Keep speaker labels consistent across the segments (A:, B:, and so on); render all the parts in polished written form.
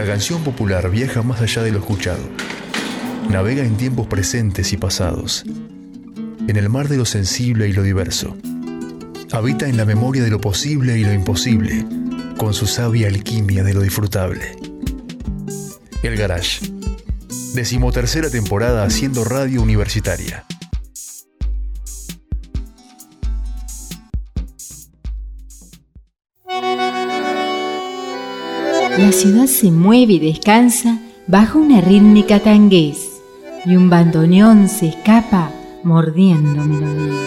A: La canción popular viaja más allá de lo escuchado. Navega en tiempos presentes y pasados, en el mar de lo sensible y lo diverso. Habita en la memoria de lo posible y lo imposible, con su sabia alquimia de lo disfrutable. El Garage. 13ª temporada haciendo radio universitaria.
B: La ciudad se mueve y descansa bajo una rítmica tanguez, y un bandoneón se escapa mordiendo melodía.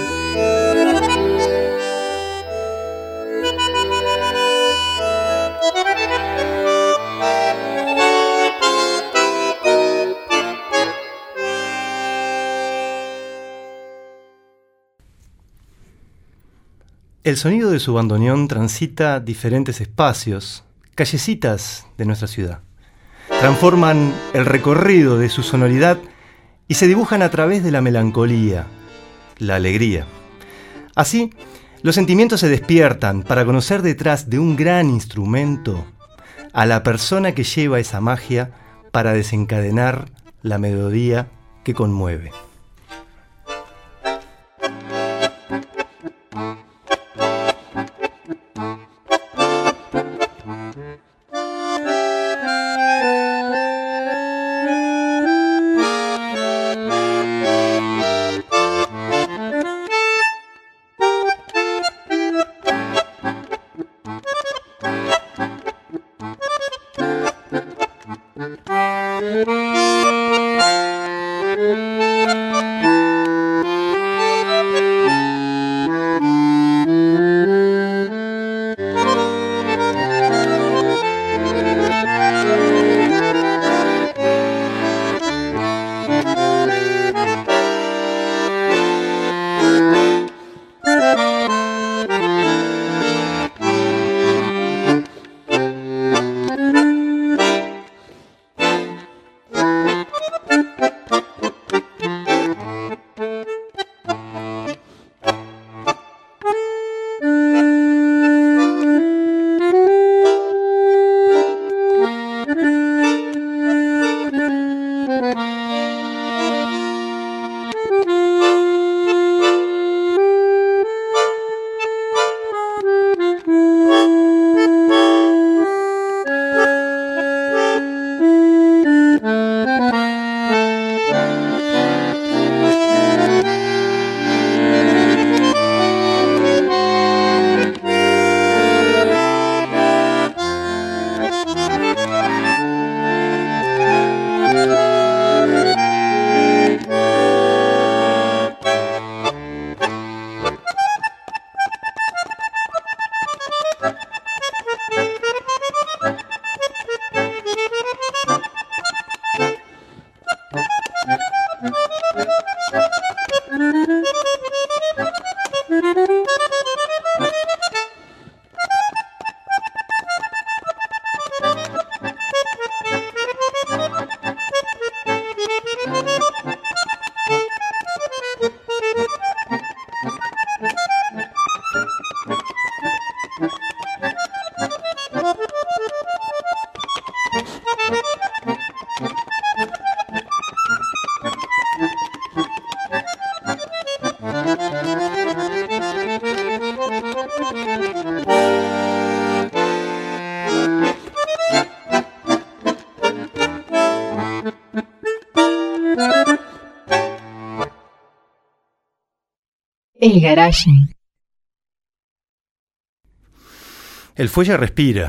C: El sonido de su bandoneón transita diferentes espacios, callecitas de nuestra ciudad. Transforman el recorrido de su sonoridad y se dibujan a través de la melancolía, la alegría. Así, los sentimientos se despiertan para conocer detrás de un gran instrumento a la persona que lleva esa magia para desencadenar la melodía que conmueve.
B: El Garage.
C: El fuelle respira.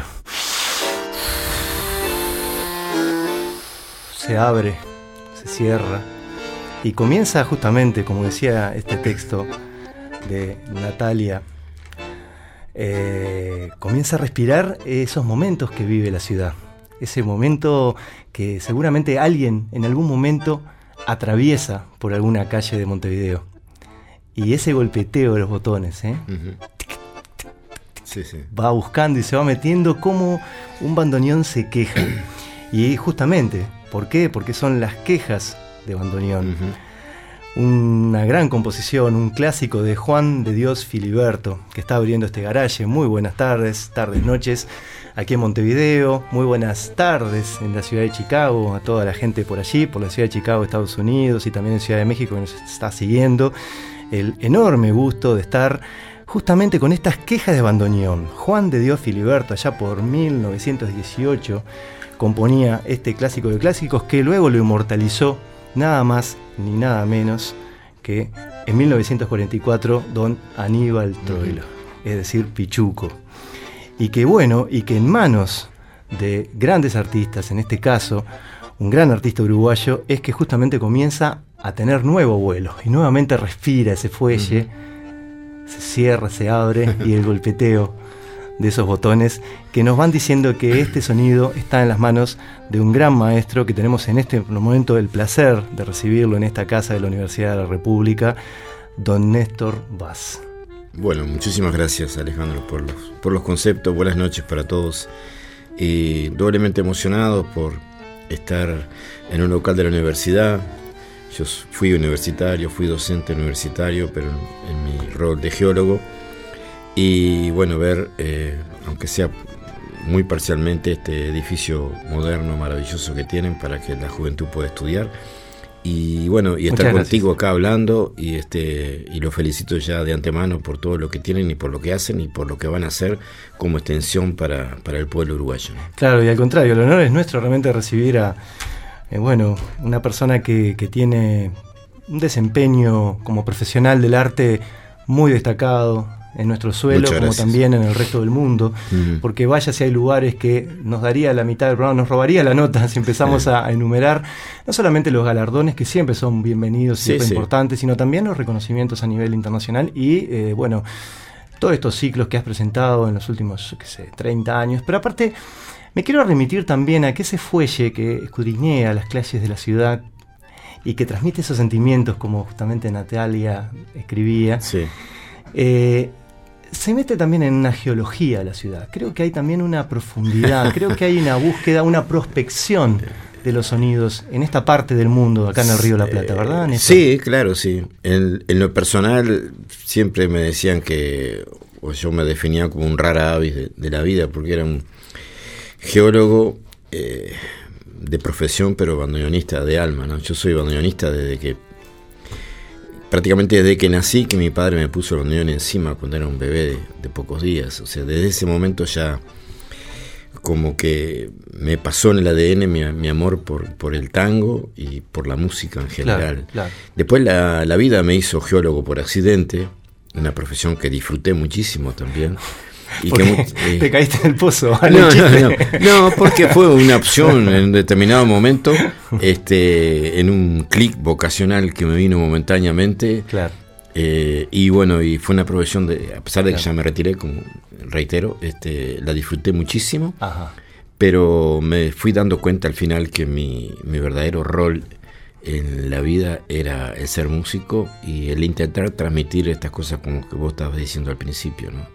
C: Se abre, se cierra y comienza justamente, como decía este texto de Natalia, comienza a respirar esos momentos que vive la ciudad. Ese momento que seguramente alguien en algún momento atraviesa por alguna calle de Montevideo. Y ese golpeteo de los botones,
D: Uh-huh. Sí, sí.
C: Va buscando y se va metiendo como un bandoneón se queja. Y justamente, ¿por qué? Porque son las quejas de bandoneón.
D: Uh-huh.
C: una gran composición, un clásico de Juan de Dios Filiberto, que está abriendo este garaje. Muy buenas tardes, noches, aquí en Montevideo. Muy buenas tardes en la ciudad de Chicago, a toda la gente por allí, por la ciudad de Chicago, Estados Unidos, y también en Ciudad de México, que nos está siguiendo. El enorme gusto de estar justamente con estas quejas de bandoneón. Juan de Dios Filiberto, allá por 1918, componía este clásico de clásicos, que luego lo inmortalizó nada más ni nada menos que en 1944 don Aníbal Troilo, es decir, Pichuco. Y que en manos de grandes artistas, en este caso un gran artista uruguayo, es que justamente comienza a tener nuevo vuelo y nuevamente respira ese fuelle, se cierra, se abre, y el golpeteo de esos botones que nos van diciendo que este sonido está en las manos de un gran maestro que tenemos en este momento el placer de recibirlo en esta casa de la Universidad de la República, don Néstor Vaz.
D: Bueno, muchísimas gracias, Alejandro, por los conceptos. Buenas noches para todos. Y doblemente emocionado por estar en un local de la universidad. Yo fui universitario, fui docente universitario, pero en mi rol de geólogo. Y bueno, ver, aunque sea muy parcialmente, este edificio moderno, maravilloso que tienen para que la juventud pueda estudiar. Y bueno, y estar contigo acá hablando, y los felicito ya de antemano por todo lo que tienen y por lo que hacen y por lo que van a hacer como extensión para el pueblo uruguayo, ¿no?
C: Claro, y al contrario, el honor es nuestro realmente recibir a una persona que tiene un desempeño como profesional del arte muy destacado en nuestro suelo, como también en el resto del mundo, porque vaya si hay lugares que nos daría la mitad del programa, nos robaría la nota si empezamos a enumerar no solamente los galardones, que siempre son bienvenidos, siempre importantes, sino también los reconocimientos a nivel internacional y, todos estos ciclos que has presentado en los últimos, 30 años. Pero aparte, me quiero remitir también a que ese fuelle que escudriñea las calles de la ciudad y que transmite esos sentimientos, como justamente Natalia escribía, se mete también en una geología de la ciudad. Creo que hay también una profundidad, creo que hay una búsqueda, una prospección de los sonidos en esta parte del mundo, acá en el Río de la Plata, ¿verdad, Néstor?
D: Sí, claro, sí. En lo personal siempre me decían o yo me definía como un rara avis de la vida, porque era un geólogo de profesión, pero bandoneonista de alma, ¿no? Yo soy bandoneonista prácticamente desde que nací, que mi padre me puso el bandoneón encima cuando era un bebé de pocos días. O sea, desde ese momento ya como que me pasó en el ADN mi amor por el tango y por la música en general. Claro. Después la vida me hizo geólogo por accidente, una profesión que disfruté muchísimo también. Y
C: te caíste en el pozo.
D: No, porque fue una opción en un determinado momento, en un clic vocacional que me vino momentáneamente.
C: Claro.
D: Y bueno, y fue una profesión a pesar de que ya me retiré, como reitero, la disfruté muchísimo.
C: Ajá.
D: Pero me fui dando cuenta al final que mi verdadero rol en la vida era el ser músico y el intentar transmitir estas cosas como que vos estabas diciendo al principio, ¿no?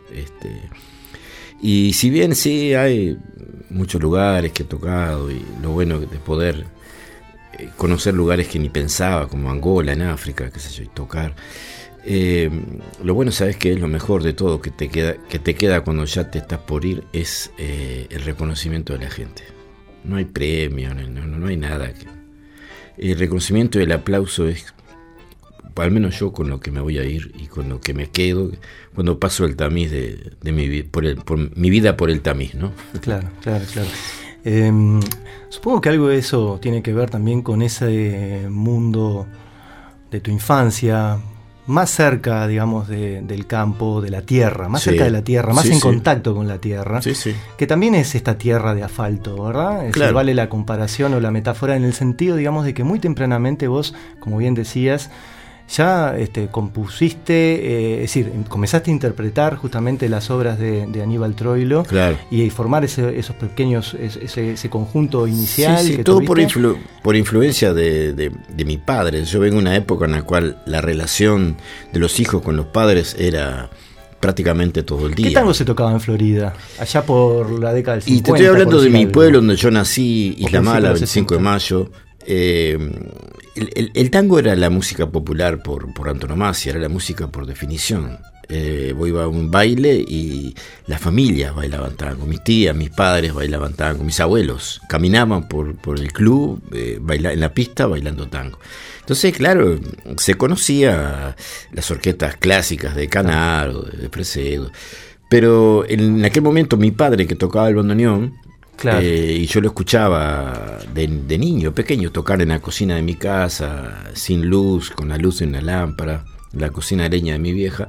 D: Y si bien sí hay muchos lugares que he tocado, y lo bueno de poder conocer lugares que ni pensaba, como Angola, en África, qué sé yo, y tocar, lo bueno, ¿sabes qué es lo mejor de todo que te queda cuando ya te estás por ir? Es el reconocimiento de la gente. No hay premio, no hay nada. El reconocimiento y el aplauso es, al menos yo, con lo que me voy a ir y con lo que me quedo cuando paso el tamiz de mi vida, por mi vida por el tamiz, ¿no?
C: Claro. Supongo que algo de eso tiene que ver también con ese mundo de tu infancia, más cerca, digamos, del campo, de la tierra, más cerca de la tierra, más en contacto con la tierra, que también es esta tierra de asfalto, ¿verdad? Es decir, vale la comparación o la metáfora en el sentido, digamos, de que muy tempranamente vos, como bien decías, ya compusiste, es decir, comenzaste a interpretar justamente las obras de Aníbal Troilo, y formar esos pequeños, ese conjunto inicial.
D: Sí,
C: que
D: todo
C: tuviste.
D: por influencia de mi padre. Yo vengo de una época en la cual la relación de los hijos con los padres era prácticamente todo el día.
C: ¿Qué tango se tocaba en Florida? Allá por la década del 50.
D: Y te estoy hablando de mi pueblo donde yo nací, Isla Mala, 25 de mayo. el tango era la música popular por antonomasia, era la música por definición. Vos iba a un baile y las familias bailaban tango, mis tías, mis padres bailaban tango, mis abuelos caminaban por el club, en la pista bailando tango. Entonces, claro, se conocía las orquestas clásicas de Canaro, de Fresedo, pero en aquel momento mi padre, que tocaba el bandoneón, claro, y yo lo escuchaba de niño, pequeño, tocar en la cocina de mi casa, sin luz, con la luz en la lámpara, la cocina de leña de mi vieja,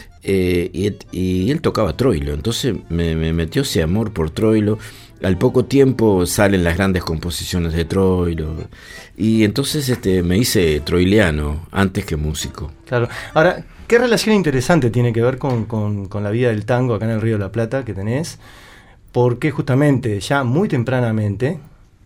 D: y él tocaba troilo, entonces me metió ese amor por troilo. Al poco tiempo salen las grandes composiciones de troilo, y entonces me hice troileano antes que músico.
C: Claro. Ahora, ¿qué relación interesante tiene que ver con la vida del tango acá en el Río de la Plata que tenés? Porque justamente ya muy tempranamente,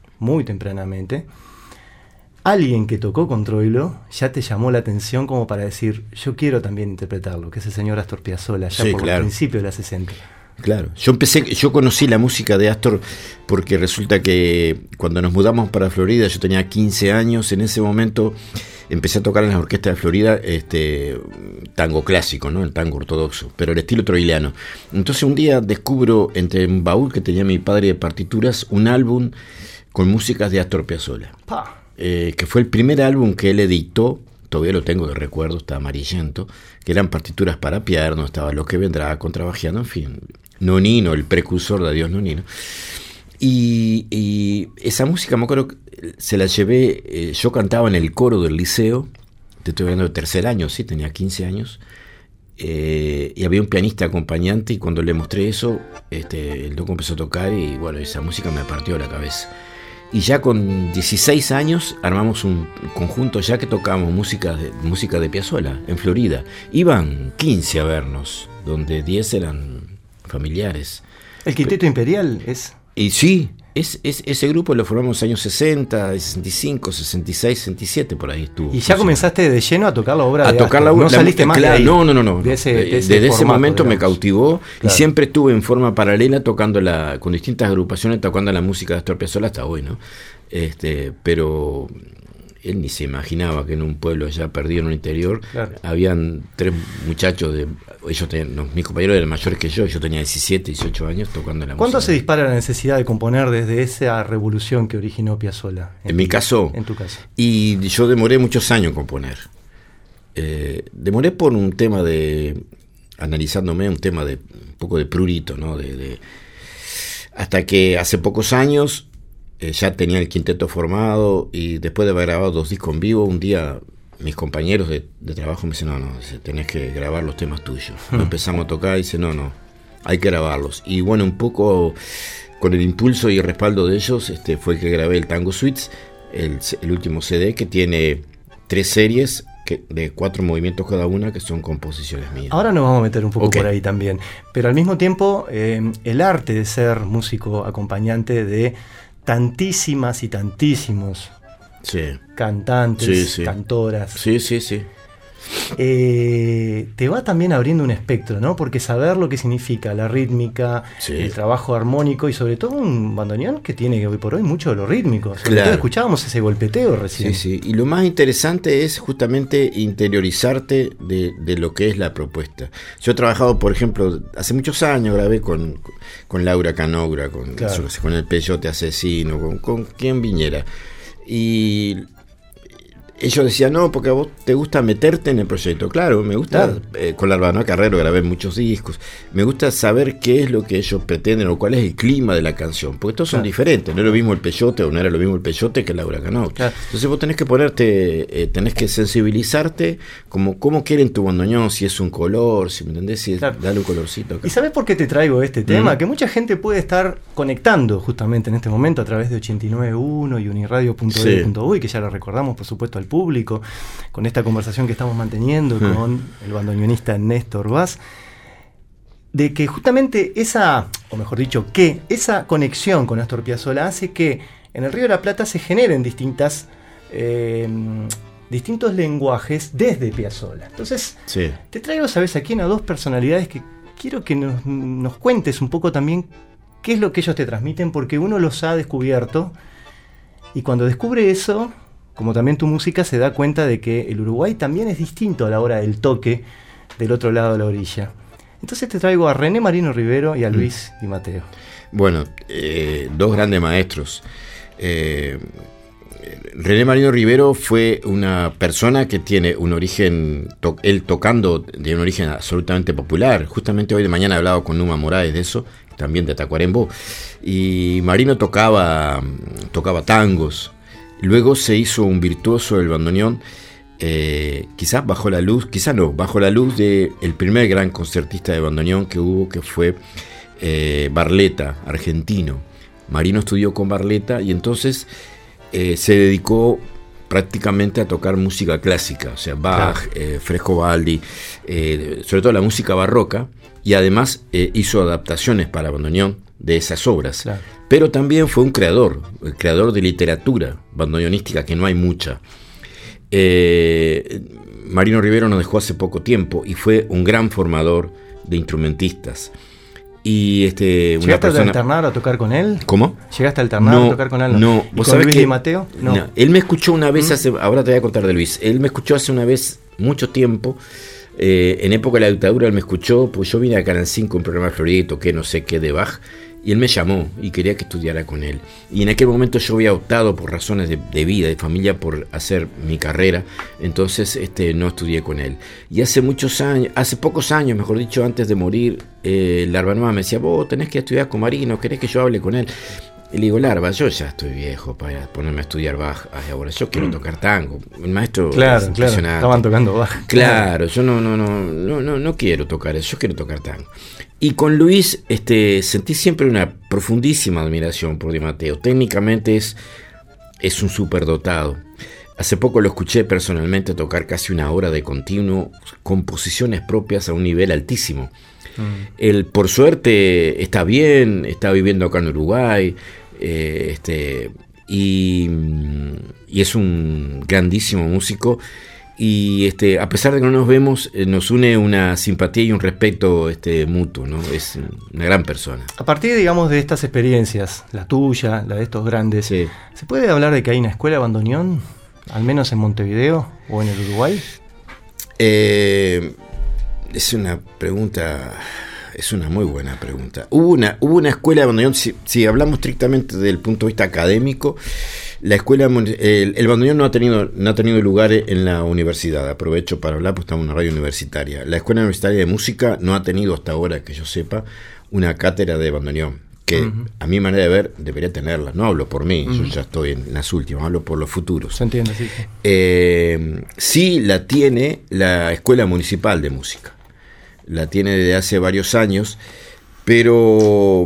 C: alguien que tocó con troilo ya te llamó la atención como para decir, yo quiero también interpretarlo, que es el señor Astor Piazzolla, ya sí, por el principio de la 60.
D: Claro, yo conocí la música de Astor porque resulta que cuando nos mudamos para Florida, yo tenía 15 años, en ese momento empecé a tocar en las orquestas de Florida tango clásico, ¿no? El tango ortodoxo, pero el estilo troileano. Entonces un día descubro entre un baúl que tenía mi padre de partituras un álbum con músicas de Astor Piazzolla, que fue el primer álbum que él editó. Todavía lo tengo de recuerdo, está amarillento, que eran partituras para piano, estaba Lo que vendrá, contrabajiano, en fin, Nonino, el precursor de Adiós Nonino. Y esa música, me acuerdo, se la llevé, yo cantaba en el coro del liceo, te estoy hablando de tercer año, sí, tenía 15 años, y había un pianista acompañante, y cuando le mostré eso, el loco empezó a tocar, y bueno, esa música me partió la cabeza. Y ya con 16 años armamos un conjunto ya que tocábamos música de Piazzolla en Florida. Iban 15 a vernos, donde 10 eran familiares.
C: ¿El Quinteto Imperial es?
D: Y sí, ese grupo lo formamos en los años 60, 65, 66, 67, por ahí estuvo.
C: ¿Y ya comenzaste de lleno a tocar la obra de
D: Astor?
C: ¿No saliste más de ahí?
D: No.
C: Desde
D: ese momento, digamos, me cautivó, claro. Y siempre estuve en forma paralela tocando con distintas agrupaciones, tocando la música de Astor Piazzolla hasta hoy, ¿no? Pero él ni se imaginaba que en un pueblo allá perdido en un interior, claro, habían 3 muchachos mis compañeros eran mayores que yo tenía 17, 18 años tocando la música.
C: ¿Cuándo se dispara la necesidad de componer desde esa revolución que originó Piazzolla?
D: En mi caso.
C: En tu caso.
D: Y yo demoré muchos años en componer. Demoré por un tema analizándome, un tema de un poco de prurito, ¿no? Hasta que hace pocos años ya tenía el quinteto formado, y después de haber grabado 2 discos en vivo, un día mis compañeros de trabajo me dicen, no, tenés que grabar los temas tuyos. Empezamos a tocar y dice, no, hay que grabarlos. Y bueno, un poco con el impulso y el respaldo de ellos fue que grabé el Tango Suites, el último CD, que tiene 3 series de 4 movimientos cada una, que son composiciones mías.
C: Ahora nos vamos a meter un poco por ahí también, pero al mismo tiempo el arte de ser músico acompañante de tantísimas y tantísimos cantantes, cantoras.
D: Sí.
C: Te va también abriendo un espectro, ¿no? Porque saber lo que significa la rítmica, el trabajo armónico, y sobre todo un bandoneón que tiene hoy por hoy mucho de lo rítmico. Sobre todo escuchábamos ese golpeteo recién.
D: Sí. Y lo más interesante es justamente interiorizarte de lo que es la propuesta. Yo he trabajado, por ejemplo, hace muchos años grabé con Laura Canoura, con el Peyote Asesino, con quien viniera. Y ellos decían, no, porque a vos te gusta meterte en el proyecto. Claro, me gusta, con la Albanoa Carrero grabé muchos discos, me gusta saber qué es lo que ellos pretenden o cuál es el clima de la canción, porque todos son diferentes, no es lo mismo el Peyote, o no era lo mismo el Peyote que Laura Canoura. Entonces vos tenés que tenés que sensibilizarte cómo quieren tu bandoneón, si es un color, si me entendés, si dale un colorcito acá.
C: ¿Y sabés por qué te traigo este tema? Que mucha gente puede estar conectando justamente en este momento a través de 89.1 y uniradio.edu.uy, que ya lo recordamos, por supuesto, al público, con esta conversación que estamos manteniendo con el bandoneonista Néstor Vaz, de que justamente esa conexión con Astor Piazzolla hace que en el Río de la Plata se generen distintos lenguajes desde Piazzolla. Entonces, te traigo, ¿sabes?, aquí a 2 personalidades que quiero que nos cuentes un poco también qué es lo que ellos te transmiten, porque uno los ha descubierto Y cuando descubre eso, como también tu música, se da cuenta de que el Uruguay también es distinto a la hora del toque del otro lado de la orilla. Entonces te traigo a René Marino Rivero y a Luis Di Matteo.
D: Bueno, dos grandes maestros. René Marino Rivero fue una persona que tiene un origen, él tocando de un origen absolutamente popular. Justamente hoy de mañana he hablado con Numa Moraes de eso, también de Tacuarembó. Y Marino tocaba tangos. Luego se hizo un virtuoso del bandoneón, quizás bajo la luz del primer gran concertista de bandoneón que hubo, que fue Barletta, argentino. Marino estudió con Barletta y entonces se dedicó prácticamente a tocar música clásica, o sea, Bach, Frescobaldi, sobre todo la música barroca, y además hizo adaptaciones para bandoneón de esas obras. Claro. Pero también fue un creador de literatura bandoneonística, que no hay mucha. Marino Rivero nos dejó hace poco tiempo y fue un gran formador de instrumentistas. Y
C: ¿Llegaste a alternar a tocar con él?
D: ¿Cómo?
C: ¿Llegaste a alternar a tocar con él?
D: No.
C: ¿Y con Luis Di Matteo?
D: No. Él me escuchó una vez ahora te voy a contar de Luis. Él me escuchó hace una vez, mucho tiempo, en época de la dictadura. Él me escuchó, pues yo vine a Canal 5, un programa de Florida, y toqué no sé qué de Bach, y él me llamó y quería que estudiara con él. Y en aquel momento yo había optado por razones de vida, de familia, por hacer mi carrera. Entonces no estudié con él. Y hace pocos años, mejor dicho, antes de morir, Larbanova me decía: vos tenés que estudiar con Marino, ¿querés que yo hable con él? Y le digo: Larva, yo ya estoy viejo para ponerme a estudiar Bach ahora, yo quiero tocar tango. El maestro
C: claro, estaban tocando Bach.
D: Claro, yo no quiero tocar eso, yo quiero tocar tango. Y con Luis sentí siempre una profundísima admiración por Di Matteo. Técnicamente es un superdotado. Hace poco lo escuché personalmente tocar casi una hora de continuo, composiciones propias a un nivel altísimo. Él, por suerte, está bien, está viviendo acá en Uruguay, y es un grandísimo músico. Y a pesar de que no nos vemos, nos une una simpatía y un respeto mutuo, ¿no? Es una gran persona.
C: A partir, digamos, de estas experiencias, la tuya, la de estos grandes,
D: sí.
C: ¿Se puede hablar de que hay una escuela de bandoneón, al menos en Montevideo o en el Uruguay?
D: Es una pregunta, es una muy buena pregunta. Hubo una escuela de bandoneón, si hablamos estrictamente desde el punto de vista académico. La escuela, el bandoneón no ha tenido lugar en la universidad. Aprovecho para hablar, pues estamos en una radio universitaria. La Escuela Universitaria de Música no ha tenido hasta ahora, que yo sepa, una cátedra de bandoneón, que a mi manera de ver debería tenerla. No hablo por mí, yo ya estoy en las últimas, hablo por los futuros.
C: Se entiende, sí.
D: Sí la tiene la Escuela Municipal de Música. La tiene desde hace varios años, pero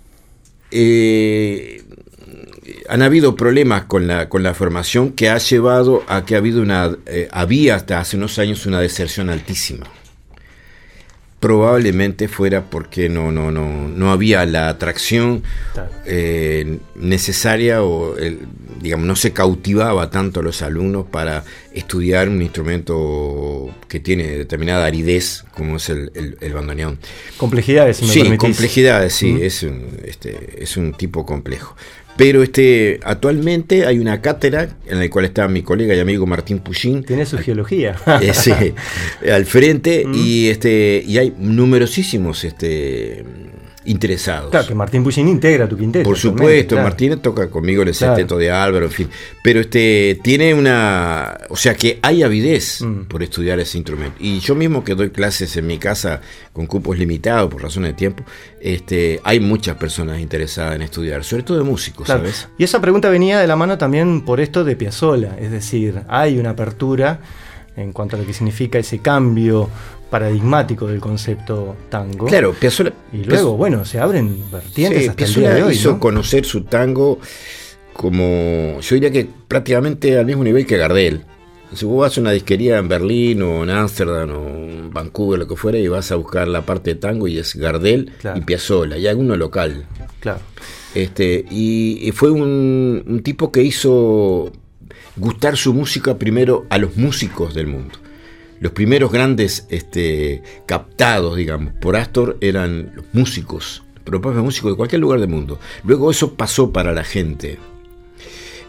D: han habido problemas con la formación, que ha llevado a que había hasta hace unos años una deserción altísima. Probablemente fuera porque no había la atracción necesaria, o digamos, no se cautivaba tanto a los alumnos para estudiar un instrumento que tiene determinada aridez como es el bandoneón.
C: Complejidades, si me permitís.
D: Complejidades, sí, es un tipo complejo. Pero actualmente hay una cátedra en la cual está mi colega y amigo Martín Pullín.
C: Tiene su geología.
D: Sí, al frente, y hay numerosísimos interesados.
C: Claro, que Martín Pullín integra tu quinteto.
D: Por supuesto,
C: claro.
D: Martín toca conmigo el sexteto de Álvaro, en fin. Pero tiene o sea que hay avidez por estudiar ese instrumento. Y yo mismo, que doy clases en mi casa con cupos limitados por razones de tiempo, hay muchas personas interesadas en estudiar, sobre todo de músicos, claro. ¿Sabes?
C: Y esa pregunta venía de la mano también por esto de Piazzolla, es decir, hay una apertura en cuanto a lo que significa ese cambio paradigmático del concepto tango.
D: Claro, Piazzolla.
C: Y luego, se abren vertientes hasta
D: Piazzolla
C: el día de hoy,
D: hizo
C: ¿no?
D: conocer su tango como, yo diría que prácticamente al mismo nivel que Gardel. Si vos vas a una disquería en Berlín o en Ámsterdam o en Vancouver, lo que fuera, y vas a buscar la parte de tango, y es Gardel, claro, y Piazzolla, y alguno local.
C: Claro.
D: Y fue un tipo que hizo gustar su música primero a los músicos del mundo. Los primeros grandes captados, digamos, por Astor eran los músicos, pero propios músicos de cualquier lugar del mundo. Luego eso pasó para la gente.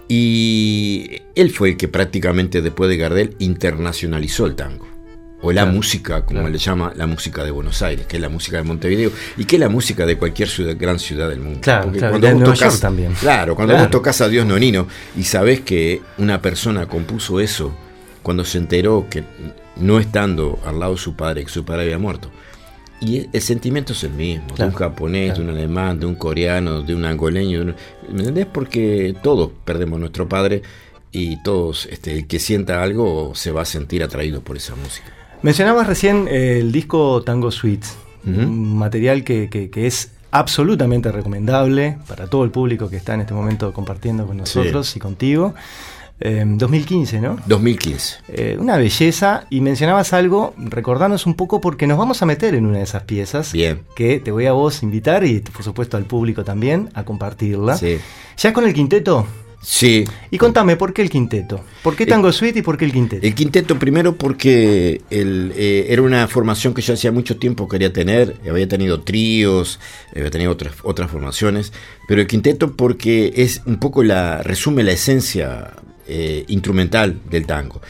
D: Y él fue el que prácticamente después de Gardel internacionalizó el tango. O la música, como le llama, la música de Buenos Aires, que es la música de Montevideo, y que es la música de cualquier gran ciudad del mundo.
C: Porque cuando vos tocas, también.
D: Cuando vos tocas a Dios Nonino y sabés que una persona compuso eso cuando se enteró que no estando al lado de su padre, que su padre había muerto. Y el sentimiento es el mismo, de un japonés, de un alemán, de un coreano, de un angoleño, ¿me entendés? Porque todos perdemos nuestro padre y todos, el que sienta algo se va a sentir atraído por esa música.
C: Mencionabas recién el disco Tango Suites, un material que es absolutamente recomendable para todo el público que está en este momento compartiendo con nosotros y contigo. 2015, ¿no?
D: 2015.
C: Una belleza. Y mencionabas algo, recordanos un poco porque nos vamos a meter en una de esas piezas.
D: Bien.
C: Que te voy a vos invitar y por supuesto al público también a compartirla.
D: Sí.
C: ¿Ya con el quinteto?
D: Sí.
C: Y contame, ¿por qué el quinteto? ¿Por qué Tango Suite y por qué el quinteto?
D: El quinteto primero porque era una formación que yo hacía mucho tiempo quería tener. Había tenido tríos, había tenido otras formaciones, pero el quinteto porque es un poco resume la esencia instrumental del tango.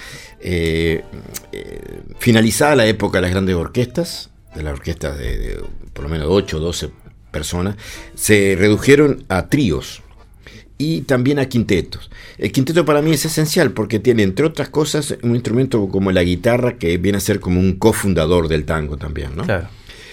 D: Finalizada la época de las grandes orquestas, de las orquestas de por lo menos 8 o 12 personas, se redujeron a tríos y también a quintetos. El quinteto para mí es esencial porque tiene, entre otras cosas, un instrumento como la guitarra que viene a ser como un cofundador del tango también, ¿no?
C: Claro.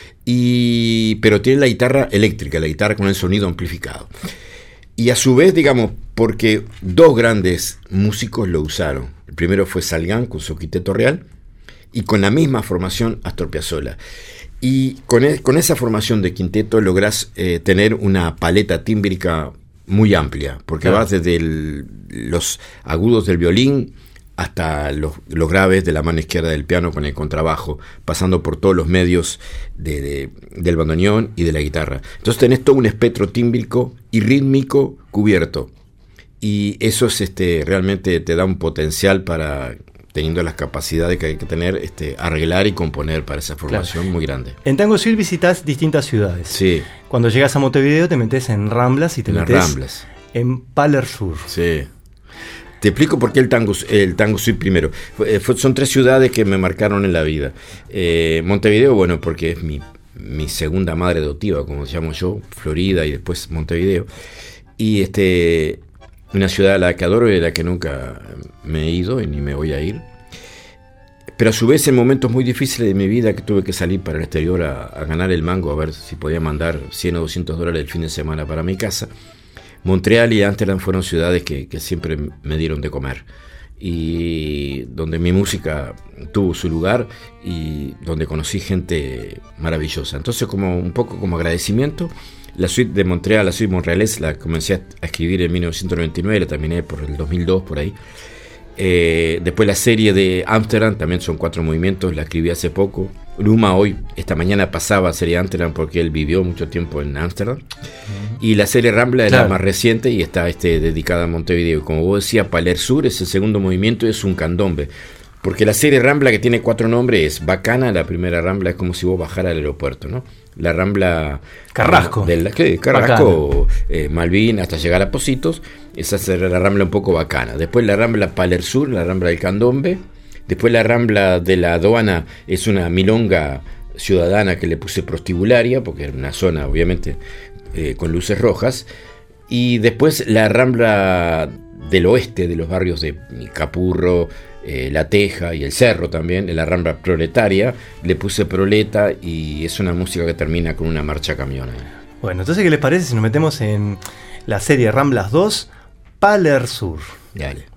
D: Pero tiene la guitarra eléctrica, la guitarra con el sonido amplificado. Y a su vez, digamos, porque dos grandes músicos lo usaron. El primero fue Salgán con su Quinteto Real y con la misma formación Astor Piazzolla. Y con esa formación de quinteto lográs tener una paleta tímbrica muy amplia, porque vas desde los agudos del violín hasta los graves de la mano izquierda del piano con el contrabajo, pasando por todos los medios del bandoneón y de la guitarra. Entonces tenés todo un espectro tímbrico y rítmico cubierto. Y eso es realmente te da un potencial para, teniendo las capacidades que hay que tener, arreglar y componer para esa formación muy grande.
C: En Tango Suite visitas distintas ciudades.
D: Sí.
C: Cuando llegas a Montevideo te metes en Ramblas y te metes en Paler Sur.
D: Sí. Te explico por qué el Tango Suite primero. Son 3 ciudades que me marcaron en la vida. Montevideo, bueno, porque es mi segunda madre adoptiva, como llamo yo, Florida y después Montevideo. Y una ciudad a la que adoro y a la que nunca me he ido y ni me voy a ir. Pero a su vez en momentos muy difíciles de mi vida que tuve que salir para el exterior a ganar el mango, a ver si podía mandar $100 o $200 el fin de semana para mi casa. Montreal y Ámsterdam fueron ciudades que siempre me dieron de comer y donde mi música tuvo su lugar y donde conocí gente maravillosa. Entonces, un poco como agradecimiento, la suite de Montreal, la suite montrealesa, la comencé a escribir en 1999, la terminé por el 2002 por ahí. Después la serie de Ámsterdam, también son 4 movimientos, la escribí hace poco. Luma esta mañana pasaba serie Ámsterdam porque él vivió mucho tiempo en Ámsterdam. Y la serie Rambla es la más reciente y está dedicada a Montevideo. Como vos decías, Paler Sur es el segundo movimiento, es un candombe. Porque la serie Rambla, que tiene 4 nombres, es Bacana, la primera Rambla es como si vos bajaras al aeropuerto, ¿no? La Rambla
C: Carrasco,
D: Carrasco, Malvin, hasta llegar a Positos, esa es la Rambla un poco Bacana. Después la Rambla Paler Sur, la Rambla del Candombe. Después la Rambla de la Aduana es una milonga ciudadana que le puse prostibularia, porque era una zona obviamente con luces rojas. Y después la Rambla del oeste, de los barrios de Capurro, La Teja y El Cerro también, la Rambla proletaria, le puse proleta y es una música que termina con una marcha camión.
C: Bueno, entonces, ¿qué les parece si nos metemos en la serie Ramblas 2, Paler Sur?
D: Dale.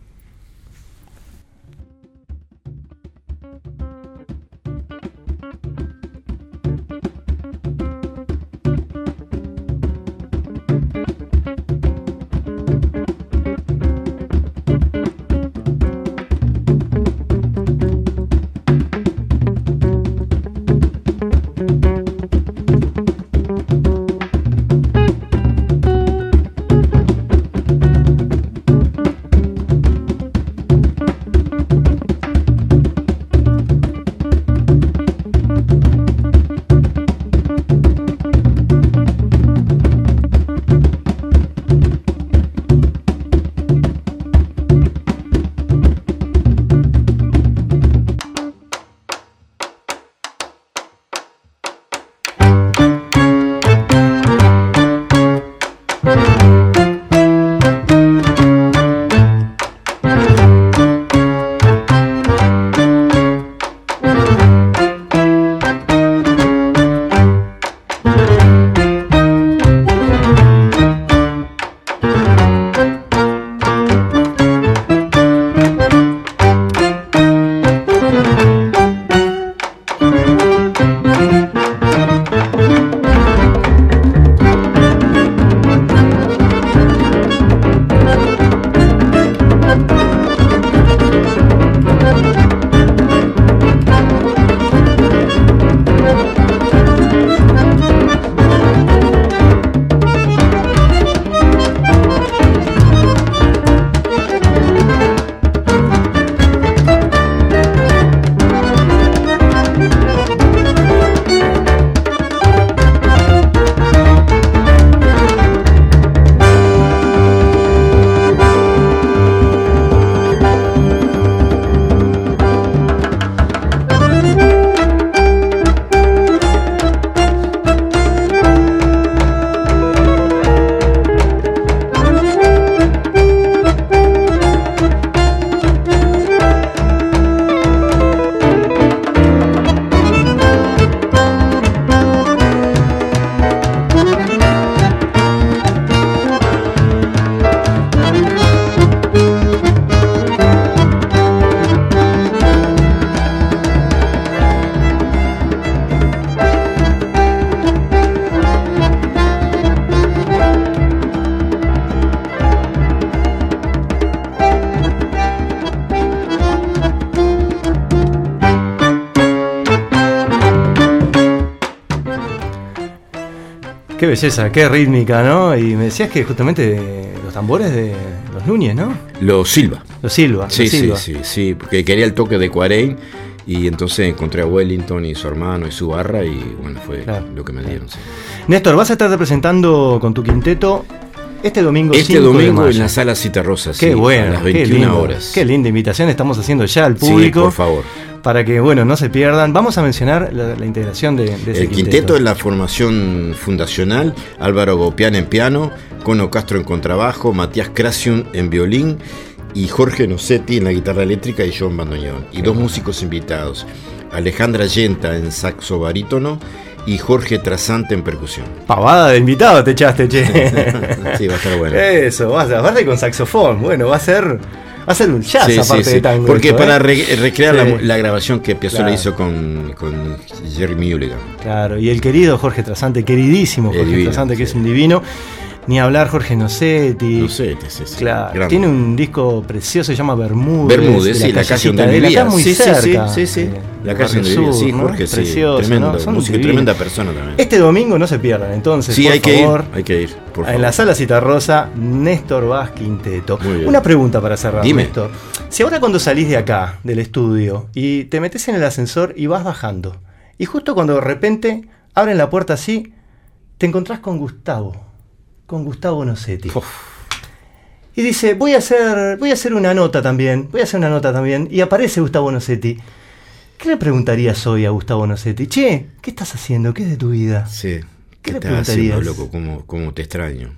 C: Qué belleza, qué rítmica, ¿no? Y me decías que justamente los tambores de los Núñez, ¿no?
D: Los Silva.
C: Los Silva.
D: Sí, porque quería el toque de Cuarén y entonces encontré a Wellington y su hermano y su barra y bueno, fue lo que me dieron. Sí.
C: Néstor, vas a estar representando con tu quinteto este domingo 5
D: Este domingo
C: de mayo.
D: en la Sala Citarrosa,
C: Qué bueno,
D: a las 21 horas.
C: Qué linda invitación estamos haciendo ya al público.
D: Sí, por favor.
C: Para que, bueno, no se pierdan. Vamos a mencionar la integración de ese
D: El quinteto es la formación fundacional: Álvaro Gopián en piano, Cono Castro en contrabajo, Matías Krasiun en violín y Jorge Nocetti en la guitarra eléctrica y yo en bandoneón. Y dos músicos invitados: Alejandra Yenta en saxo barítono y Jorge Trasante en percusión.
C: Pavada de invitado te echaste, che.
D: Sí, va a estar bueno.
C: Eso, aparte con saxofón. Bueno, va a ser un jazz aparte de tango.
D: Porque
C: eso,
D: para recrear la grabación que Piazzolla hizo con Jerry Mulligan.
C: Claro, y el querido Jorge Trasante, queridísimo Jorge Trasante, que es un divino. Ni hablar Jorge Nocetti.
D: Sí.
C: Claro,
D: grande.
C: tiene un disco precioso, se llama Bermúdez.
D: Sí, la calle donde vivía.
C: Acá muy cerca.
D: Sí. La calle donde vivía, sí, Jorge,
C: ¿no? Precioso,
D: tremendo,
C: ¿no? Son
D: músico,
C: divinos.
D: tremenda persona también.
C: Este domingo no se pierdan, entonces,
D: sí,
C: por
D: hay
C: favor,
D: que ir, por favor.
C: En la Sala Citarrosa, Néstor Vaz Quinteto.
D: Una
C: pregunta para cerrar,
D: Dime.
C: Néstor. Si ahora cuando salís de acá, del estudio, y te metes en el ascensor y vas bajando, y justo cuando de repente abren la puerta así, te encontrás con Gustavo Nocetti. Y dice, voy a hacer una nota también, y aparece Gustavo Nocetti. ¿Qué le preguntarías hoy a Gustavo Nocetti? Che, ¿qué estás haciendo? ¿Qué es de tu vida?
D: Sí.
C: ¿Qué le
D: estás
C: preguntarías?
D: haciendo, loco? ¿Cómo te extraño?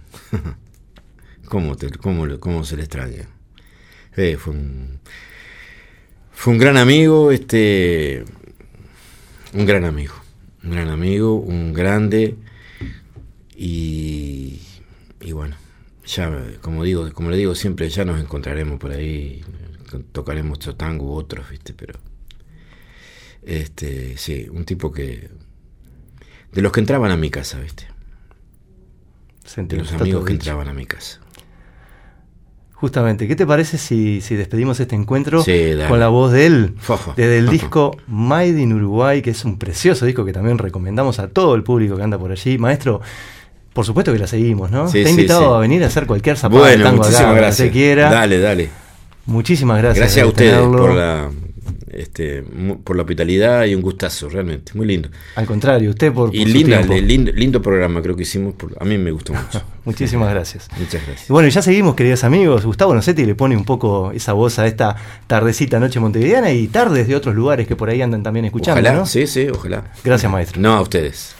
D: ¿Cómo se le extraña? Fue un gran amigo, un gran amigo, un grande y bueno, ya como le digo siempre, ya nos encontraremos por ahí, tocaremos otro tango u otros, ¿viste? Pero sí, un tipo que de los que entraban a mi casa, ¿viste? De los amigos que entraban a mi casa.
C: Justamente, ¿qué te parece si despedimos este encuentro
D: sí,
C: con la voz de él? Desde el disco Made in Uruguay, que es un precioso disco que también recomendamos a todo el público que anda por allí. Maestro, por supuesto que la seguimos, ¿no?
D: Sí,
C: Te he invitado a venir a hacer cualquier zapato de tango
D: muchísimas
C: acá,
D: gracias.
C: que quiera.
D: Dale.
C: Muchísimas gracias.
D: Gracias a ustedes por la hospitalidad y un gustazo, realmente, muy lindo.
C: Al contrario, usted por
D: y
C: su tiempo.
D: lindo programa creo que hicimos, a mí me gustó mucho.
C: Muchísimas gracias.
D: Muchas gracias.
C: Y bueno, ya seguimos, queridos amigos. Gustavo Nocetti le pone un poco esa voz a esta tardecita noche montevideana y tardes de otros lugares que por ahí andan también escuchando.
D: Ojalá,
C: ¿no?
D: sí, ojalá.
C: Gracias, maestro.
D: No, a ustedes.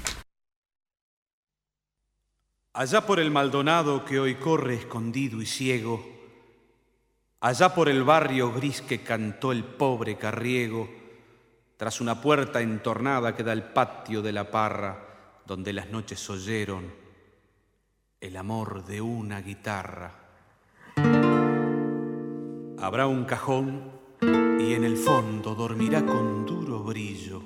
E: Allá por el Maldonado que hoy corre escondido y ciego, allá por el barrio gris que cantó el pobre carriego, tras una puerta entornada que da al patio de la parra, donde las noches oyeron el amor de una guitarra. Habrá un cajón y en el fondo dormirá con duro brillo.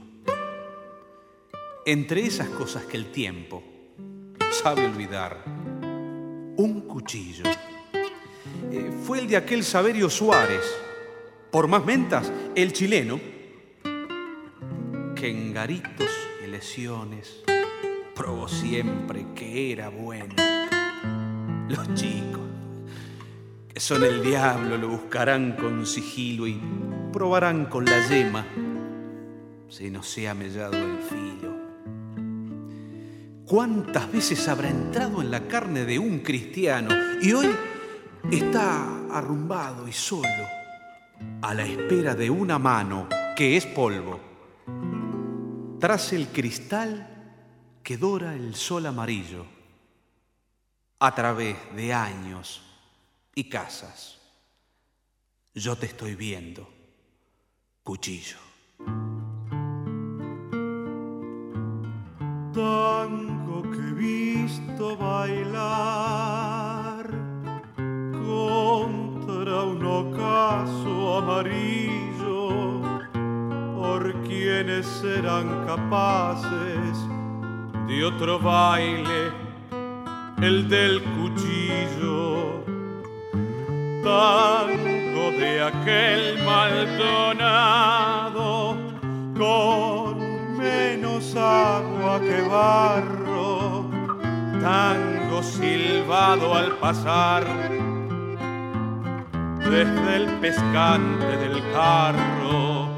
E: Entre esas cosas que el tiempo sabe olvidar, un cuchillo. Fue el de aquel Saverio Suárez, por más mentas, el chileno, que en garitos y lesiones probó siempre que era bueno. Los chicos, que son el diablo, lo buscarán con sigilo y probarán con la yema si no se ha mellado el filo. ¿Cuántas veces habrá entrado en la carne de un cristiano y hoy está arrumbado y solo a la espera de una mano que es polvo tras el cristal que dora el sol amarillo a través de años y casas? Yo te estoy viendo, cuchillo.
F: Tango que he visto bailar contra un ocaso amarillo, por quienes serán capaces de otro baile, el del cuchillo. Tango de aquel Maldonado con menos agua que barro, tango silbado al pasar desde el pescante del carro,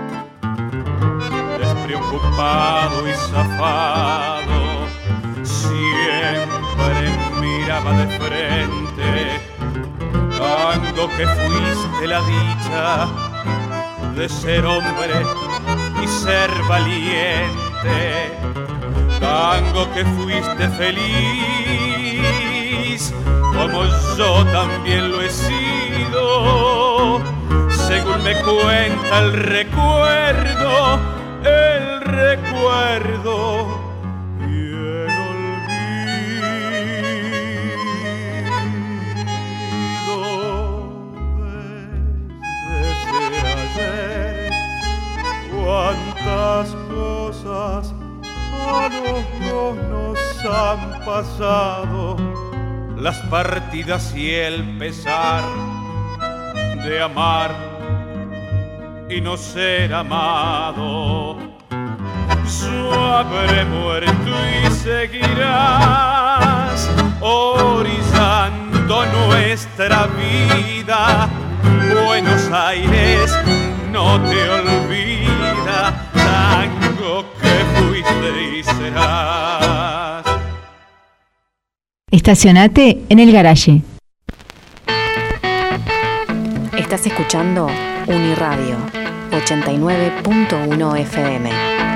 F: despreocupado y zafado, siempre miraba de frente. Tango que fuiste la dicha de ser hombre y ser valiente. Tango que fuiste feliz, como yo también lo he sido. Según me cuenta el recuerdo y el olvido. Desde ayer, cuántas cosas a los dos nos han pasado, las partidas y el pesar de amar y no ser amado. Yo habré muerto y seguirás orillando nuestra vida. Buenos Aires no te olvida, tango que fuiste y serás.
B: Estacionate en el garaje.
G: Estás escuchando Uniradio 89.1 FM.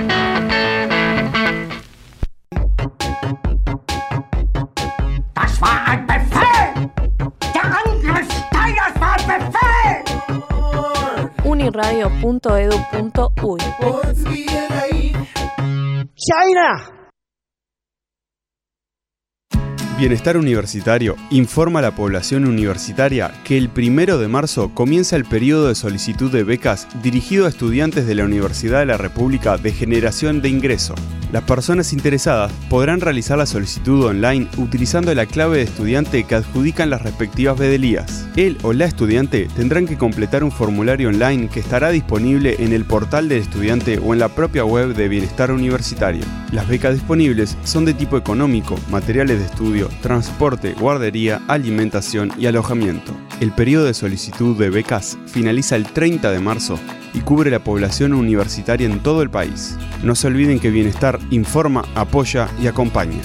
H: Das war ein Befehl! Der Angriff Steiners war ein Befehl!
G: Uniradio.edu.uy.
H: China!
I: Bienestar Universitario informa a la población universitaria que el 1 de marzo comienza el periodo de solicitud de becas dirigido a estudiantes de la Universidad de la República de generación de ingreso. Las personas interesadas podrán realizar la solicitud online utilizando la clave de estudiante que adjudican las respectivas bedelías. Él o la estudiante tendrán que completar un formulario online que estará disponible en el portal del estudiante o en la propia web de Bienestar Universitario. Las becas disponibles son de tipo económico, materiales de estudio, transporte, guardería, alimentación y alojamiento. El periodo de solicitud de becas finaliza el 30 de marzo y cubre la población universitaria en todo el país. No se olviden que Bienestar informa, apoya y acompaña.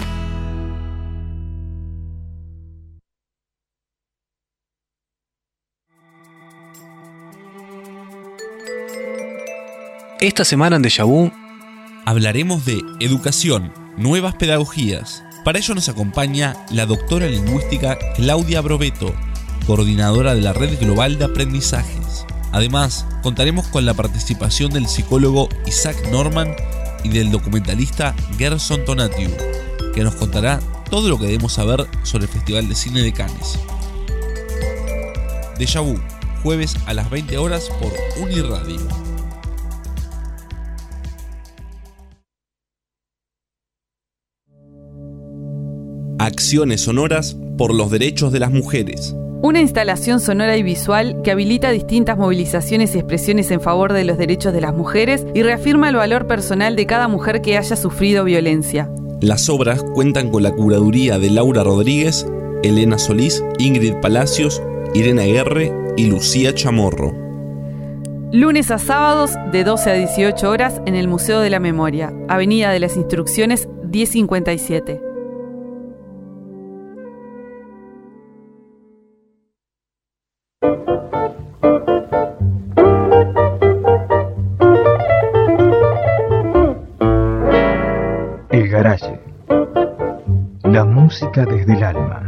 J: Esta semana en Déjà Vu hablaremos de educación, nuevas pedagogías. Para ello nos acompaña la doctora en lingüística Claudia Brovetto, coordinadora de la Red Global de Aprendizajes. Además, contaremos con la participación del psicólogo Isaac Norman y del documentalista Gerson Tonatiu, que nos contará todo lo que debemos saber sobre el Festival de Cine de Cannes. Déjà Vu, jueves a las 20 horas por Uniradio. Acciones sonoras por los derechos de las mujeres.
K: Una instalación sonora y visual que habilita distintas movilizaciones y expresiones en favor de los derechos de las mujeres y reafirma el valor personal de cada mujer que haya sufrido violencia.
J: Las obras cuentan con la curaduría de Laura Rodríguez, Elena Solís, Ingrid Palacios, Irene Aguerre y Lucía Chamorro.
K: Lunes a sábados de 12 a 18 horas en el Museo de la Memoria, Avenida de las Instrucciones 1057.
A: El Garaje. La música desde el alma.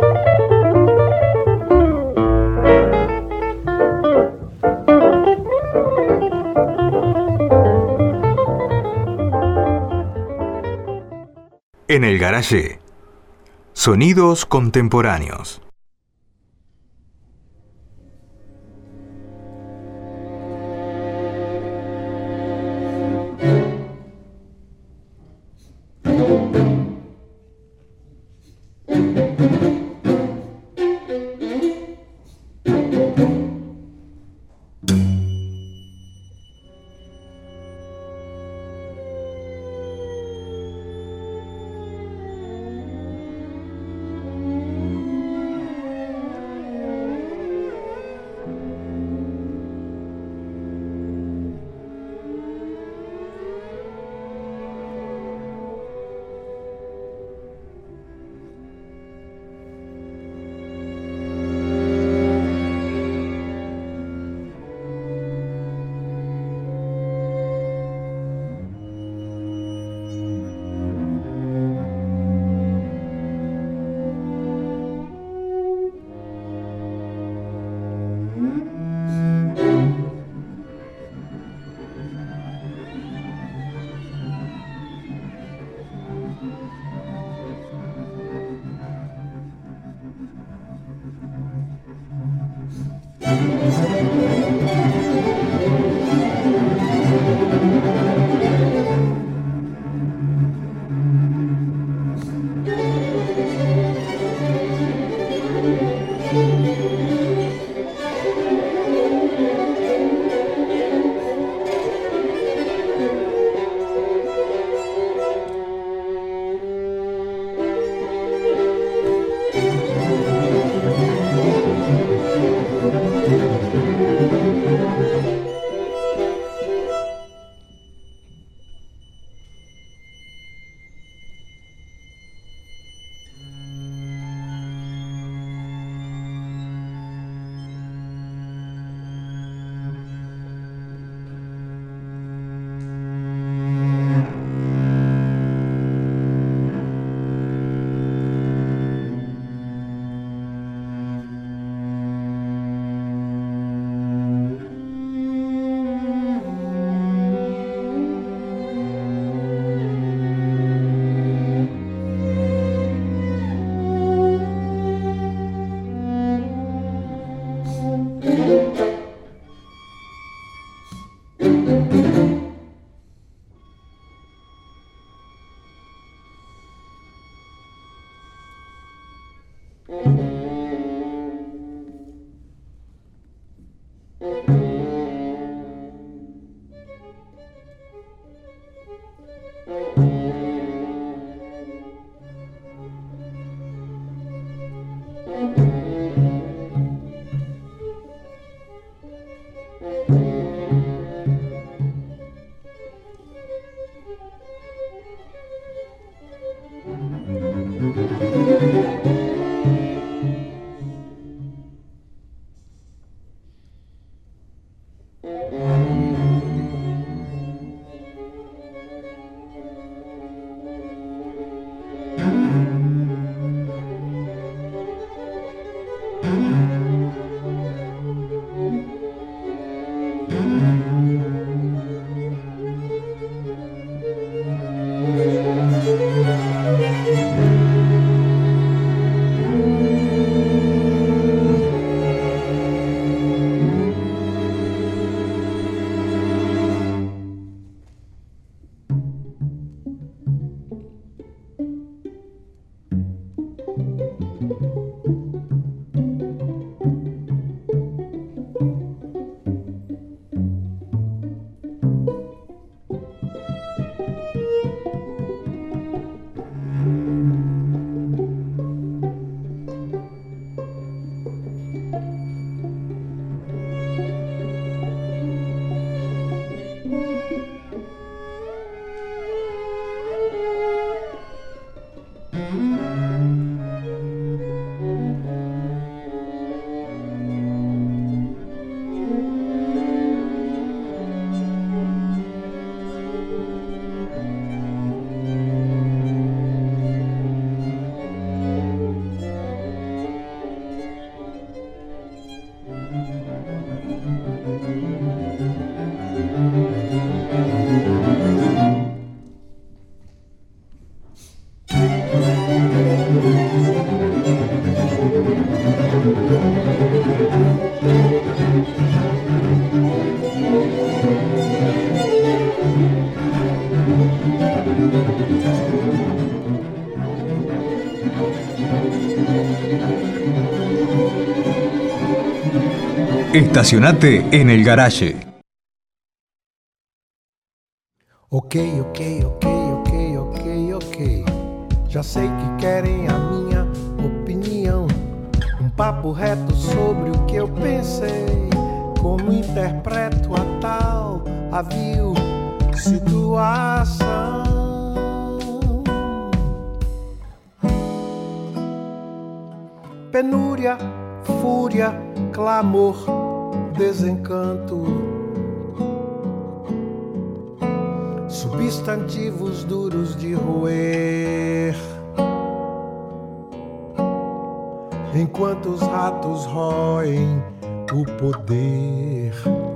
A: En el Garaje. Sonidos contemporáneos.
L: Estacionate en el garaje.
M: Ok. Já sei que querem a minha opinião. Papo reto sobre o que eu pensei. Como interpreto a tal, a vil situação. Penúria, fúria, clamor, desencanto. Substantivos duros de roer, enquanto os ratos roem o poder.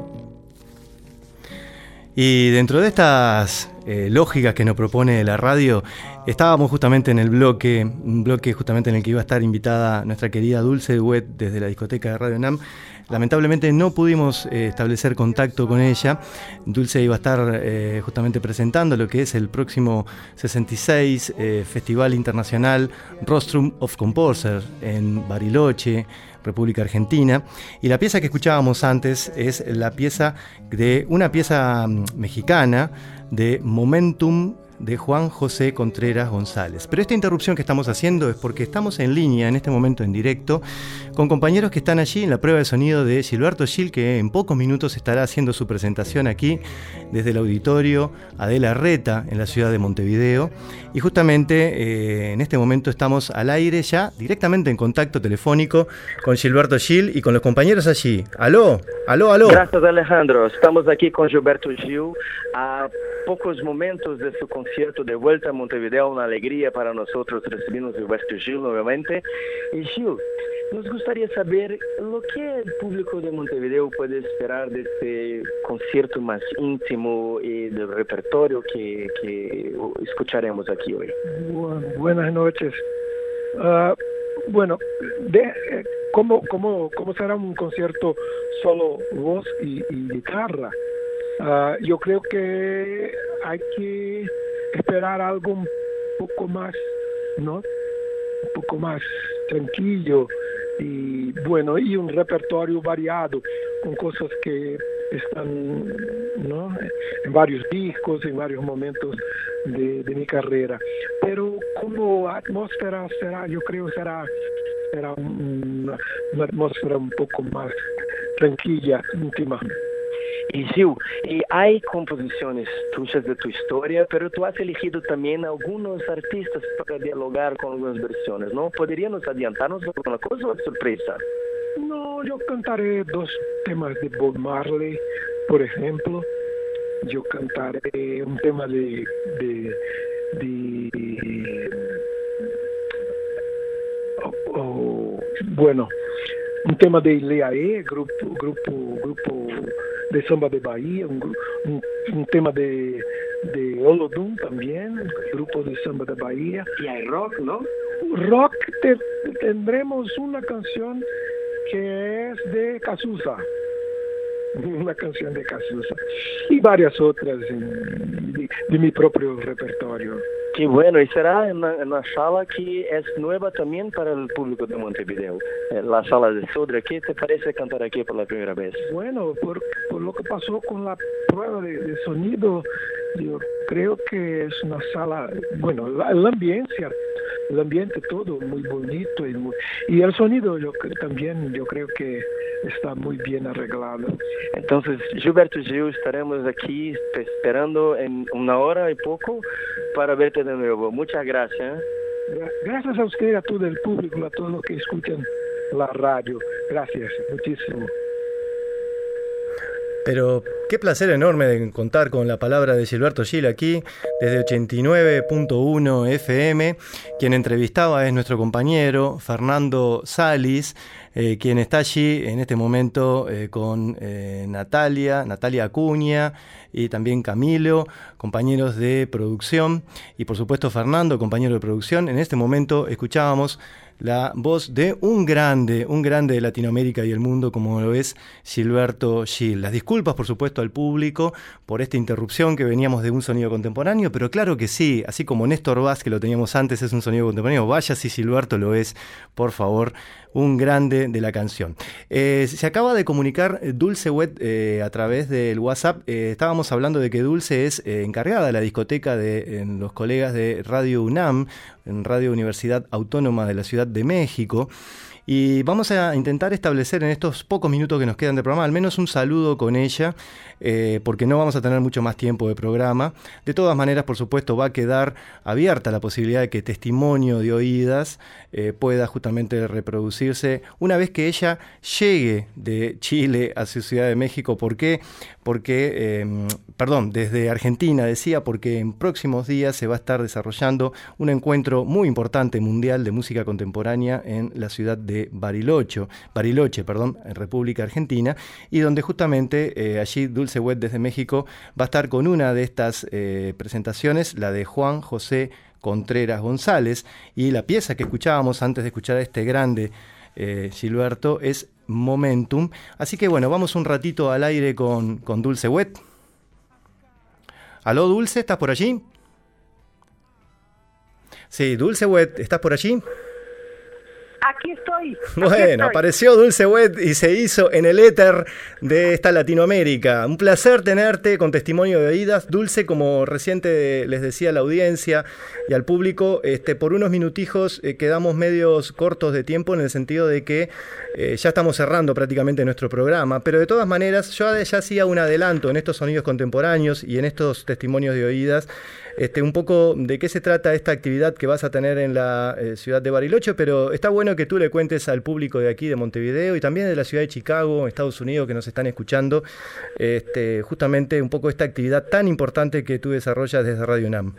C: Y dentro de estas lógicas que nos propone la radio, estábamos justamente en un bloque justamente en el que iba a estar invitada nuestra querida Dulce Duet desde la discoteca de Radio UNAM, lamentablemente no pudimos establecer contacto con ella. Dulce iba a estar justamente presentando lo que es el próximo 66 Festival Internacional Rostrum of Composers en Bariloche, República Argentina, y la pieza que escuchábamos antes es la pieza de una pieza mexicana de Momentum de Juan José Contreras González. Pero esta interrupción que estamos haciendo es porque estamos en línea en este momento en directo con compañeros que están allí en la prueba de sonido de Gilberto Gil, que en pocos minutos estará haciendo su presentación aquí desde el auditorio Adela Reta en la ciudad de Montevideo. Y justamente en este momento estamos al aire ya directamente en contacto telefónico con Gilberto Gil y con los compañeros allí. ¡Aló! ¡Aló, aló!
N: Gracias, Alejandro. Estamos aquí con Gilberto Gil a pocos momentos de su concierto de vuelta a Montevideo. Una alegría para nosotros recibirnos Gilberto Gil nuevamente. Y Gil, nos gustaría saber lo que el público de Montevideo puede esperar de este concierto más íntimo y del repertorio que escucharemos aquí hoy.
O: Buenas noches. ¿Cómo será un concierto solo voz y guitarra? Yo creo que hay que esperar algo un poco más, ¿no? Un poco más tranquilo y bueno, y un repertorio variado con cosas que están, ¿no?, en varios discos, en varios momentos de mi carrera. Pero como atmósfera será, yo creo será una atmósfera un poco más tranquila, íntima.
N: Y Gil, hay composiciones tuyas de tu historia, pero tú has elegido también algunos artistas para dialogar con algunas versiones, ¿no? ¿Podríamos adiantarnos alguna cosa o es sorpresa?
O: No, yo cantaré 2 temas de Bob Marley, por ejemplo. Yo cantaré un tema un tema de Ileaê, grupo de samba de Bahía, un tema de Olodum también, grupo de samba de Bahía.
N: Y hay rock, ¿no?
O: Rock, tendremos una canción que es de Cazuza, una canción de Cazuza, y varias otras de mi propio repertorio.
N: Qué bueno, y será en una sala que es nueva también para el público de Montevideo, la sala de Sodre. ¿Qué te parece cantar aquí por la primera vez?
O: Bueno, por lo que pasó con la prueba de sonido, yo creo que es una sala, bueno, el ambiente todo muy bonito y el sonido yo creo que está muy bien arreglado.
N: Entonces, Gilberto Gil, estaremos aquí esperando en 1 hora y poco para verte de nuevo. Muchas gracias.
O: Gracias a usted, a todo el público, a todos los que escuchan la radio. Gracias, muchísimo.
C: Pero qué placer enorme de contar con la palabra de Gilberto Gil aquí desde 89.1 FM. Quien entrevistaba es nuestro compañero Fernando Salis, quien está allí en este momento con Natalia Acuña y también Camilo, compañeros de producción, y por supuesto Fernando, compañero de producción. En este momento escuchábamos la voz de un grande de Latinoamérica y el mundo como lo es Gilberto Gil. Las disculpas, por supuesto, al público por esta interrupción que veníamos de un sonido contemporáneo, pero claro que sí, así como Néstor Vaz, que lo teníamos antes, es un sonido contemporáneo, vaya si Gilberto lo es, por favor, un grande de la canción. Se acaba de comunicar Dulce Wet a través del WhatsApp. Estábamos hablando de que Dulce es encargada de la discoteca de los colegas de Radio UNAM, en Radio Universidad Autónoma de la Ciudad de México. Y vamos a intentar establecer en estos pocos minutos que nos quedan de programa al menos un saludo con ella, porque no vamos a tener mucho más tiempo de programa. De todas maneras, por supuesto, va a quedar abierta la posibilidad de que Testimonio de Oídas pueda justamente reproducirse una vez que ella llegue de Chile a su Ciudad de México. ¿Por qué? Desde Argentina, decía, porque en próximos días se va a estar desarrollando un encuentro muy importante mundial de música contemporánea en la ciudad de Bariloche, en República Argentina, y donde justamente allí Dulce Wet desde México va a estar con una de estas presentaciones, la de Juan José Contreras González, y la pieza que escuchábamos antes de escuchar a este grande Gilberto es Momentum. Así que bueno, vamos un ratito al aire con Dulce Wet. ¿Aló, Dulce? ¿Estás por allí? Sí, Dulce Wet, ¿estás por allí?
P: Aquí estoy.
C: Bueno, apareció Dulce Wet y se hizo en el éter de esta Latinoamérica. Un placer tenerte con testimonio de oídas. Dulce, como reciente les decía a la audiencia y al público, por unos minutijos quedamos medios cortos de tiempo en el sentido de que ya estamos cerrando prácticamente nuestro programa, pero de todas maneras yo ya hacía un adelanto en estos sonidos contemporáneos y en estos testimonios de oídas, un poco de qué se trata esta actividad que vas a tener en la ciudad de Bariloche, pero está bueno que tú le cuentes al público de aquí de Montevideo y también de la ciudad de Chicago, Estados Unidos, que nos están escuchando, justamente un poco esta actividad tan importante que tú desarrollas desde Radio UNAM.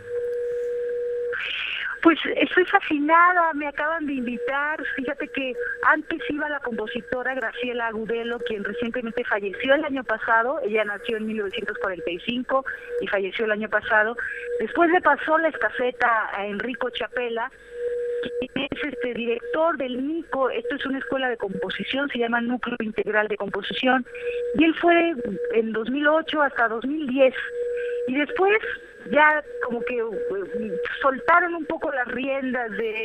P: Pues estoy fascinada, me acaban de invitar. Fíjate que antes iba la compositora Graciela Agudelo, quien recientemente falleció el año pasado. Ella nació en 1945 y falleció el año pasado. Después le pasó la estafeta a Enrico Chapela, que es director del NICO. Esto es una escuela de composición, se llama Núcleo Integral de Composición, y él fue en 2008 hasta 2010. Y después ya como que soltaron un poco las riendas de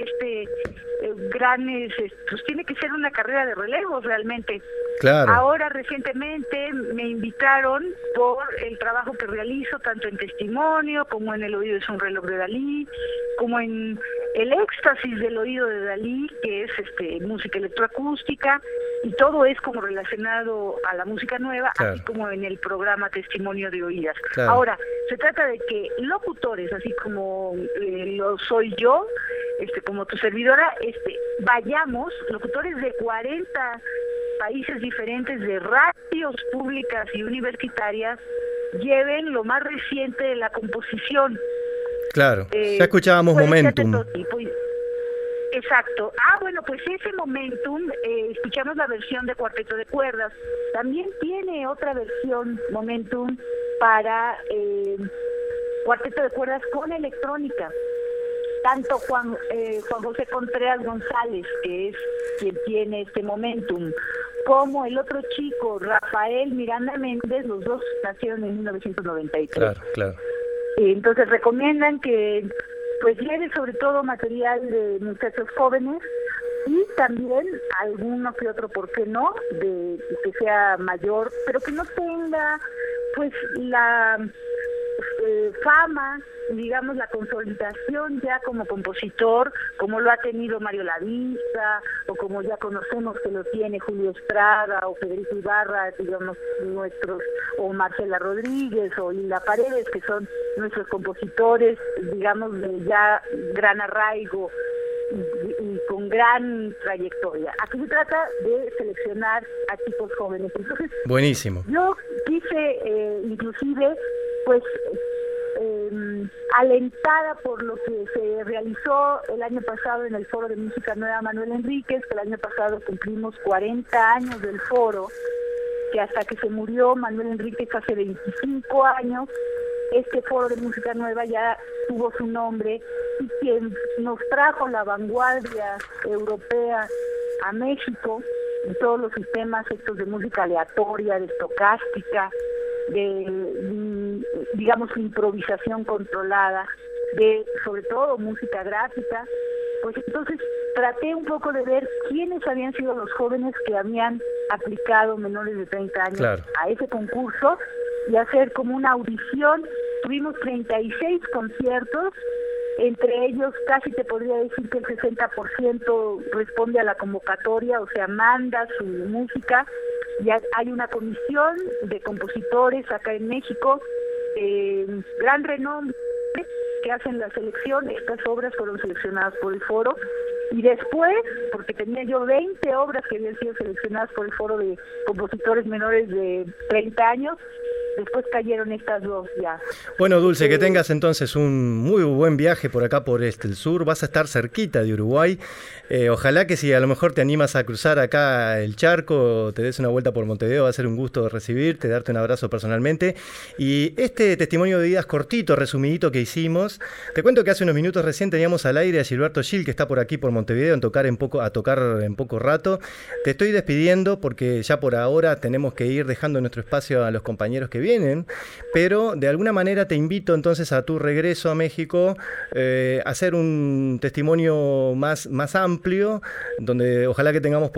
P: pues tiene que ser una carrera de relevos realmente.
C: Claro.
P: Ahora recientemente me invitaron por el trabajo que realizo tanto en testimonio como en El oído es un reloj de Dalí, como en el éxtasis del oído de Dalí, que es música electroacústica, y todo es como relacionado a la música nueva, claro, así como en el programa Testimonio de Oídas. Claro. Ahora, se trata de que locutores, así como lo soy yo, como tu servidora, vayamos, locutores de 40 países diferentes, de radios públicas y universitarias, lleven lo más reciente de la composición.
C: Claro, ya escuchábamos Momentum.
P: Exacto. Bueno, pues ese Momentum, escuchamos la versión de cuarteto de cuerdas. También tiene otra versión Momentum para cuarteto de cuerdas con electrónica. Tanto Juan José Contreras González, que es quien tiene este Momentum, como el otro chico, Rafael Miranda Méndez, los dos nacieron en 1993.
C: Claro, claro.
P: Entonces recomiendan que pues lleve sobre todo material de muchachos jóvenes y también alguno que otro, ¿por qué no?, de que sea mayor, pero que no tenga pues la fama, digamos, la consolidación ya como compositor, como lo ha tenido Mario Lavista, o como ya conocemos que lo tiene Julio Estrada, o Federico Ibarra, digamos, nuestros, o Marcela Rodríguez, o Lila Paredes, que son nuestros compositores, digamos, de ya gran arraigo y con gran trayectoria. Aquí se trata de seleccionar a chicos jóvenes. Entonces,
C: buenísimo.
P: Yo quise, inclusive, pues, alentada por lo que se realizó el año pasado en el Foro de Música Nueva Manuel Enríquez, que el año pasado cumplimos 40 años del foro, que hasta que se murió Manuel Enríquez hace 25 años, este Foro de Música Nueva ya tuvo su nombre, y quien nos trajo la vanguardia europea a México, en todos los sistemas estos de música aleatoria, de estocástica, de, digamos, improvisación controlada, de sobre todo música gráfica. Pues entonces traté un poco de ver quiénes habían sido los jóvenes que habían aplicado menores de 30 años, claro, a ese concurso, y hacer como una audición. Tuvimos 36 conciertos, entre ellos casi te podría decir que el 60% responde a la convocatoria, o sea, manda su música. Ya hay una comisión de compositores acá en México, gran renombre, que hacen la selección. Estas obras fueron seleccionadas por el foro, y después, porque tenía yo 20 obras que habían sido seleccionadas por el foro de compositores menores de 30 años, después cayeron estas dos ya.
C: Bueno, Dulce, que tengas entonces un muy buen viaje por acá por el sur. Vas a estar cerquita de Uruguay. Ojalá que si a lo mejor te animas a cruzar acá el charco, te des una vuelta por Montevideo, va a ser un gusto recibirte, darte un abrazo personalmente. Y este testimonio de vidas cortito, resumidito que hicimos, te cuento que hace unos minutos recién teníamos al aire a Gilberto Gil, que está por aquí por Montevideo a tocar en poco rato. Te estoy despidiendo porque ya por ahora tenemos que ir dejando nuestro espacio a los compañeros que vienen, pero de alguna manera te invito entonces a tu regreso a México a hacer un testimonio más amplio, donde ojalá que tengamos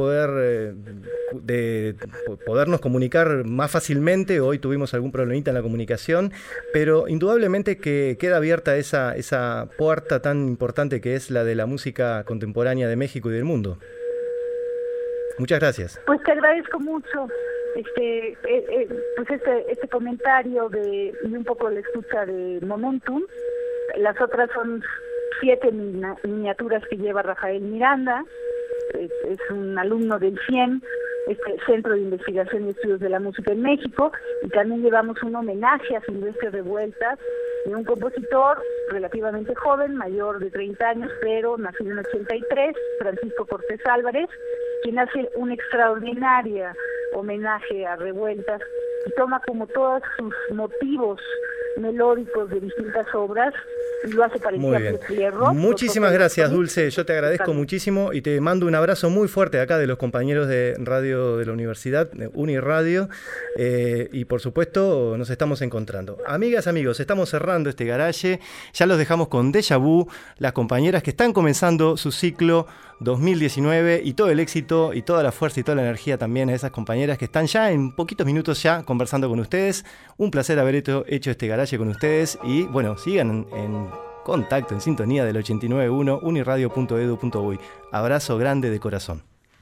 C: podernos comunicar más fácilmente. Hoy tuvimos algún problemita en la comunicación, pero indudablemente que queda abierta esa puerta tan importante que es la de la música contemporánea de México y del mundo. Muchas gracias.
P: Pues te agradezco mucho este comentario y un poco la escucha de Momentum. Las otras son 7 miniaturas que lleva Rafael Miranda, es un alumno del CIEM, Centro de Investigación y Estudios de la Música en México, y también llevamos un homenaje a Silvestre Revueltas, de un compositor relativamente joven, mayor de 30 años, pero nacido en 83, Francisco Cortés Álvarez, quien hace un extraordinario homenaje a Revueltas y toma como todos sus motivos melódicos de distintas obras y lo hace parecer a Fierro.
C: Muchísimas gracias, Dulce, yo te agradezco muchísimo y te mando un abrazo muy fuerte acá de los compañeros de radio de la universidad, de Uniradio, y por supuesto nos estamos encontrando. Amigas, amigos, estamos cerrando este garaje, ya los dejamos con Déjà Vu, las compañeras que están comenzando su ciclo 2019 y todo el éxito y toda la fuerza y toda la energía también a esas compañeras que están ya en poquitos minutos ya conversando con ustedes. Un placer haber hecho este garaje con ustedes y bueno, sigan en contacto, en sintonía del 89.1 uniradio.edu.uy. Abrazo grande de corazón.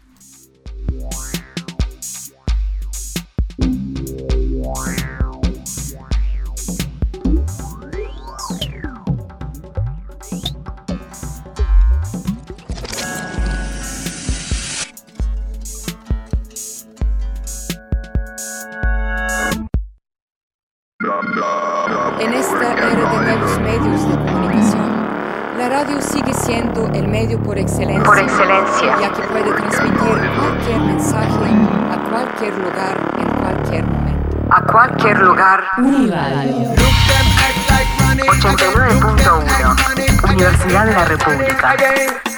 Q: En esta era de nuevos medios de comunicación, la radio sigue siendo el medio por excelencia, ya que puede transmitir cualquier mensaje a cualquier lugar, en cualquier momento. A cualquier lugar.
G: Uniradio 89.1 Universidad de la República.